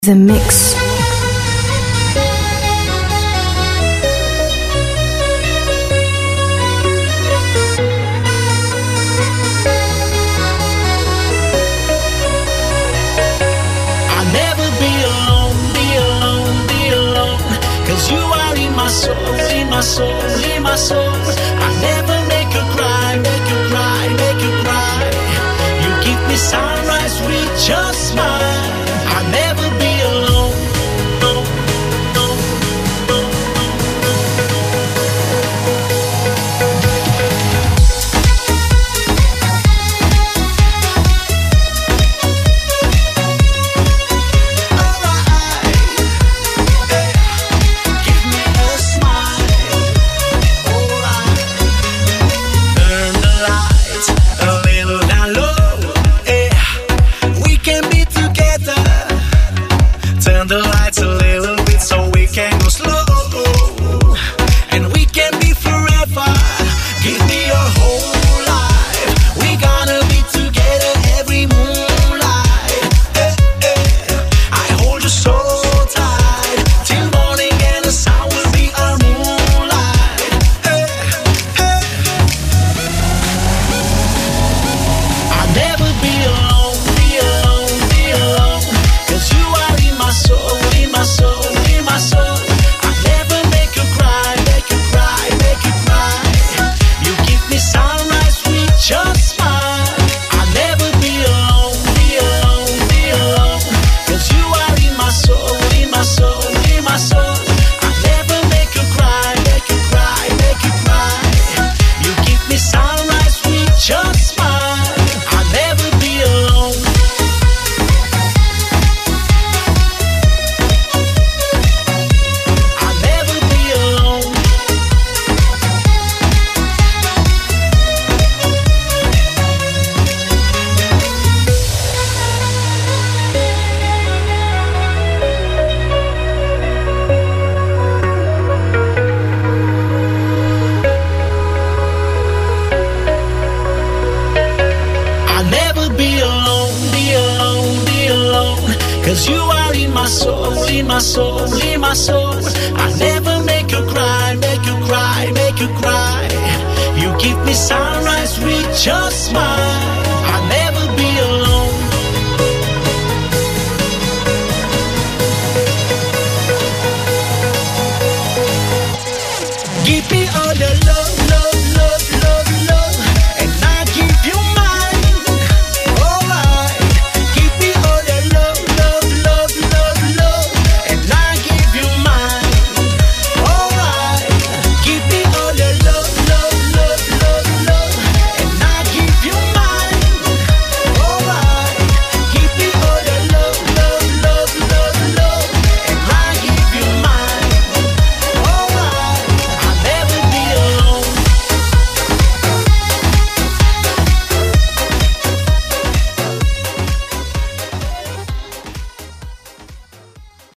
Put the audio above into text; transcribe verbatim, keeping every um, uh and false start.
The Mix. You are in my soul, in my soul, in my soul. I never make you cry, make you cry, make you cry. You give me sunrise with your smile. I'll never be alone. No, no, no, no. Make you cry. You give me sunrise with your smile.